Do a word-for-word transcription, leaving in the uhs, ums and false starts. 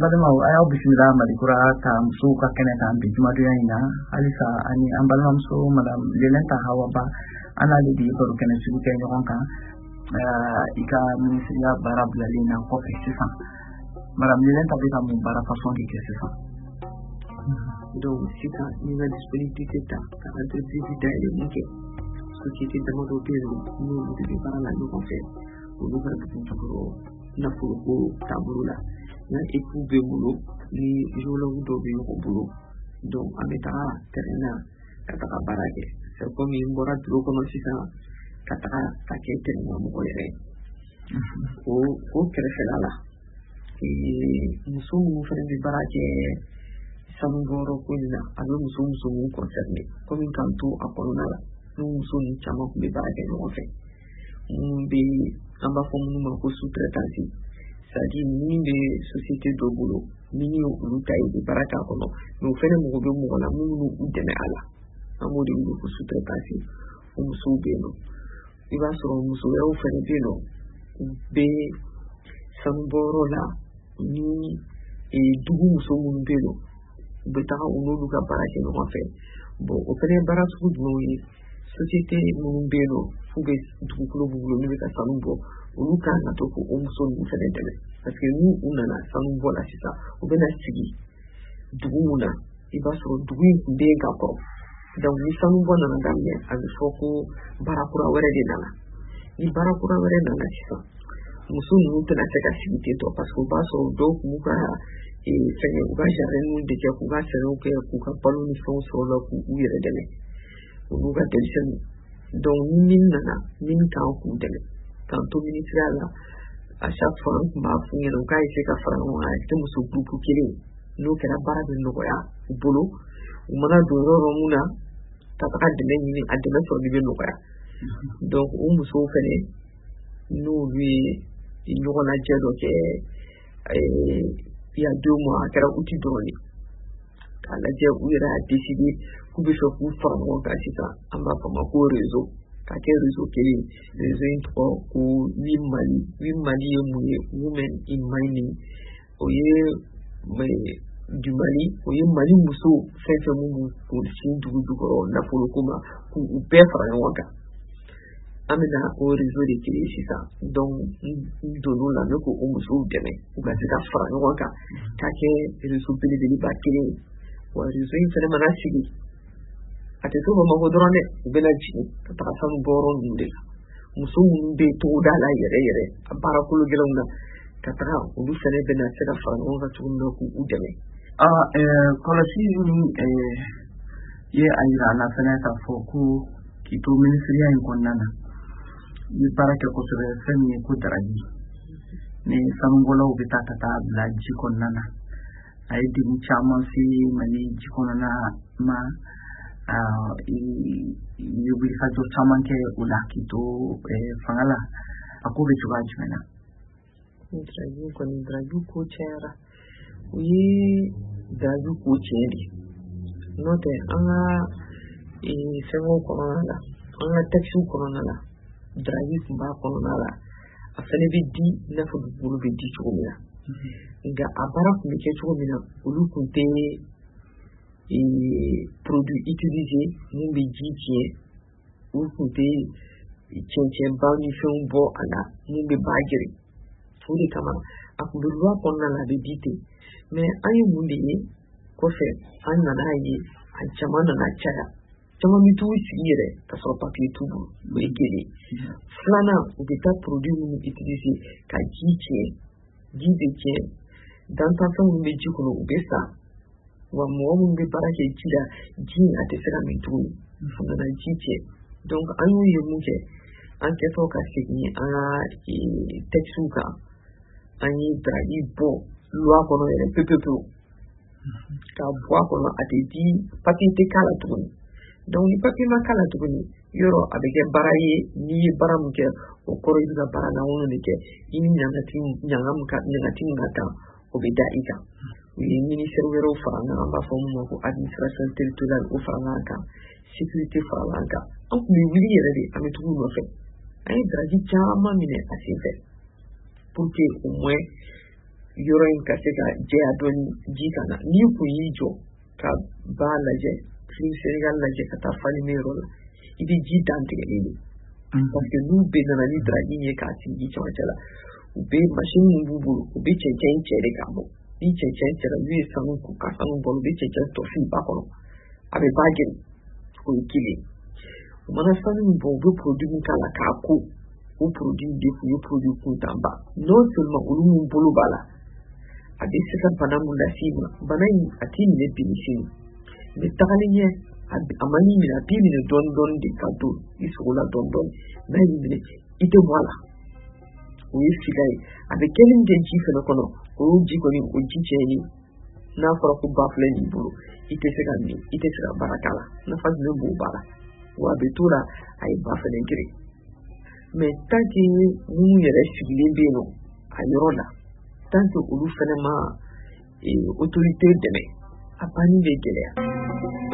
balma ayo bismillah malikura ta musu ka kene ta bi jumadu yana alisa ani an balma musu madam lelenta hawa ba ana le di ko kene su ke nyon kan ika ministriya barab la lina ko fesifa madam lelenta bi ta mun bara façon di ke c'est ça donc si ta ni la disponibilité ta ta entreprise d'aide donc société de mode opéro nous devons parler là nous fait nous devons faire na furuko tabula na ikube bulu ni jolo do bi ko bulu donc ameta terena kata barake c'est comme une bora dro kono sisa kata takete na mo yere o o kerefela la e musumu frende barake samungoro kunna alo musumu musumu concerné comme un canto apolona nous musumu chama ko be barake no fe mbi amba fomu ma ko sous-traitance c'est-à-dire ni de société de boulot ni ulu tay de baraka kono no fene mo be mo na mu no udene ala amodi mo ko sous-traitance o musu be no iba so musu e o fene be no be samboro la ni e dugu musu mo be no be ta o no lu ka baraka no fa bo o fene barasu no société mo be no fube dugu ko bulo ni be ka sambo uluka na toko umso ni fene dele parce que nous on a la sambo la sisa o bena sigi dugu na iba so dugu be ga ko donc ni sambo na na gamne al foko barakura were de nana ni barakura were nana sisa muso ni tena teka sigi to parce que ba so do ku ka e fene u ga jare nu de ke ku ga sero ke ku ka palu ni fon so la ku u yere dele u ga tension donc min nana min ka ku dele tanto ministériel à chaque fois ma fouille le cas c'est qu'à faire on a été muso groupe kile no kera bara de no ya bolo umana do ro muna ta ta de ni adema so de no ya donc o muso fene no lui il no la jedo ke eh il y a deux mois kera uti drone kala je uira décider ku be so ku fa on ka sita amba fa ma ko réseau kake réseau kele réseau intro ku wi mali wi mali mu women in mining oye me du mali oye mali muso fefe mu ku sin dugu dugu na folo kuma ku be fara waka amena o réseau de kele sisa donc dono la ko o muso deme ku ga ta fara waka kake réseau bele bele ba kele wa réseau intro manasigi ate to mo ko drone bela ci ta san boro ndel muso be to dala yere yere abara ko gelom na ta ta o du fere bena sera fa no ga tun no ku udeme ah eh kolasi ni eh ye ayira na fene ta foku ki to ministriya en konnana ni baraka ko sere femi ko daraji ni sangolo be ta ta la ji konnana ay di chaman fi mani ji konnana ma ah you will have to someone ke ulaki to fangala ako be chuga chmena intrayu kon intrayu ko chera wi dayu ko cheri note anga e semo konala anga taxu konala drayu ba konala afane bi di na fu bulu bi di chumina nga abara ku ke chumina ulu kunte et produits utilisés nous les dit ou couper tien tien ba ni fait un bon ala nous les bagere tous les camarades à coup de loi qu'on a la bébité mais aïe moulé quoi faire an nana yi a chama nana chara chama mi tout sire ka so papier tout bu egere flana ou des tas produits nous utilisés ka ji tien ji de tien dans ta façon nous les dit qu'on obesa wa mo mun be barake kida jin a tesira min tu funda na jice donc an yi muke an ke to ka signi a e texuka an yi dragi bo loi kono ele pepepe ka bo kono ate di papi te kala tu donc ni papi ma kala tu ni yoro abege baraye ni baramuke o koro iga barana wono ne ke ini nyanga tin nyanga muka nyanga tin ngata obeda ika le ministère wero faranga amba fomu ko administration territoriale o faranga sécurité faranga on mi wili yere de ametu no fe ay draji chama mine asife pour que au moins yɔrɔ in ka se ka jɛya dɔɔni ji kana n'i kun y'i jɔ ka ba lajɛ film Sénégal lajɛ ka taa Falimé yɔrɔ la i bɛ ji dan tigɛlen de parce que n'u bɛɛ nana ni drague ye k'a sigi ji cɛmancɛ la u bɛ machine min b'u bolo u bɛ cɛncɛn cɛ de k'a bɔ ni cɛncɛn cɛra n'u ye sanu ko ka sanu bɔ u bɛ cɛncɛn tɔ fili ba kɔnɔ a bɛ ba gɛn o ye kelen u mana sanu min bɔ u bɛ produit min k'a la k'a ko o produit de kun ye produit kuntanba non seulement olu min bolo b'a la a bɛ se ka bana mun lase ma bana in a t'i minɛ bi sini mais tagalen ɲɛ a ma n'i minɛ a b'i minɛ dɔɔni dɔɔni de ka don i sogo la dɔɔni dɔɔni n'a y'i minɛ i tɛ bɔ a la o ye sida ye a bɛ kɛli min kɛ ji fana kɔnɔ o y'o ji kɔni o ji cɛnni n'a fɔra ko ba filɛ n'i bolo i tɛ se ka min i tɛ se ka baara k'a la nafa jumɛn b'o baara wa a bɛ to la a ye ba fana geren mais tant que minnu yɛrɛ sigilen bɛ yen nɔ a yɔrɔ la tant que olu fana ma autorité dɛmɛ a banni bɛ gɛlɛya.